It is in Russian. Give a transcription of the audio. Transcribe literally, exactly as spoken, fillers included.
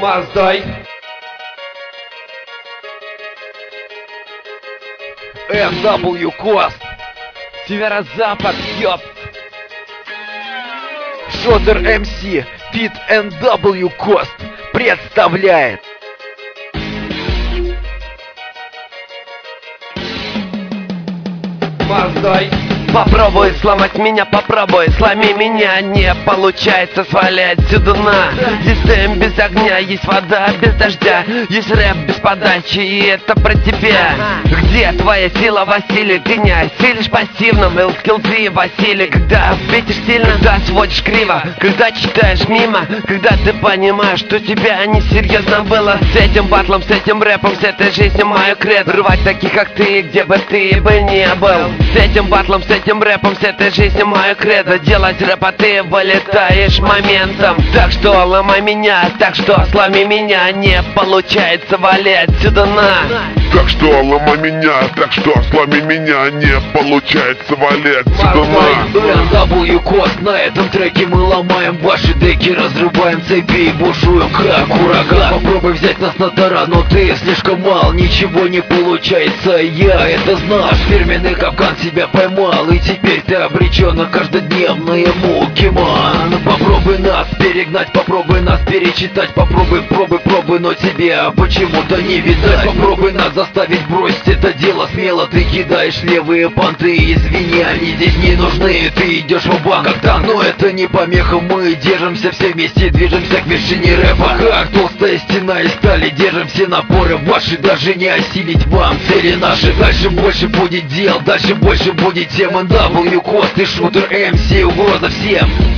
Маздай. эн дабл ю Coast. Северо-запад, ёпт. Шотер эм си Fit эн дабл ю Coast представляет. Маздай. Попробуй сломать меня, попробуй, сломи меня. Не получается свалять сюда на. Есть дым без огня, есть вода без дождя, есть рэп без подачи, и это про тебя. Где твоя сила, Василий? Ты не осилишь пассивным скиллзы, Василий. Когда битишь сильно, когда сводишь криво, когда читаешь мимо, когда ты понимаешь, что тебя несерьезно было. С этим батлом, с этим рэпом, с этой жизнью мою кред. Рвать таких, как ты, где бы ты бы не был. С этим батлом, с этим рэпом, с этой жизнью мою кредо. Делать рэп, а ты вылетаешь моментом. Так что ломай меня, так что сломи меня. Не получается валять сюда на. Так что ломай меня, так что сломи меня. Не получается валять сюда на. эн дабл ю Coast. На этом треке мы ломаем ваши деки, разрываем цепи и бушуем как ураган. Попробуй взять нас на таран, но ты слишком мал, ничего не получается, я это знал. Фирменный капкан себя поймал, и теперь ты обречен на каждодневные муки, ман. Попробуй нас перегнать, попробуй нас перечитать, попробуй, пробуй, пробуй, но тебе почему-то не видать. Попробуй нас заставить бросить это дело смело. Ты кидаешь левые понты, извини, они здесь не нужны. Ты идешь в банк как танк, но это не помеха. Мы держимся все вместе, движемся к вершине рэпа. Как толстая стена из стали, держим все напоры ваши, даже не осилить вам цели наши. Дальше больше будет дел, дальше больше будет тем. эн дабл ю Coast и Шотер эм си, угроза всем.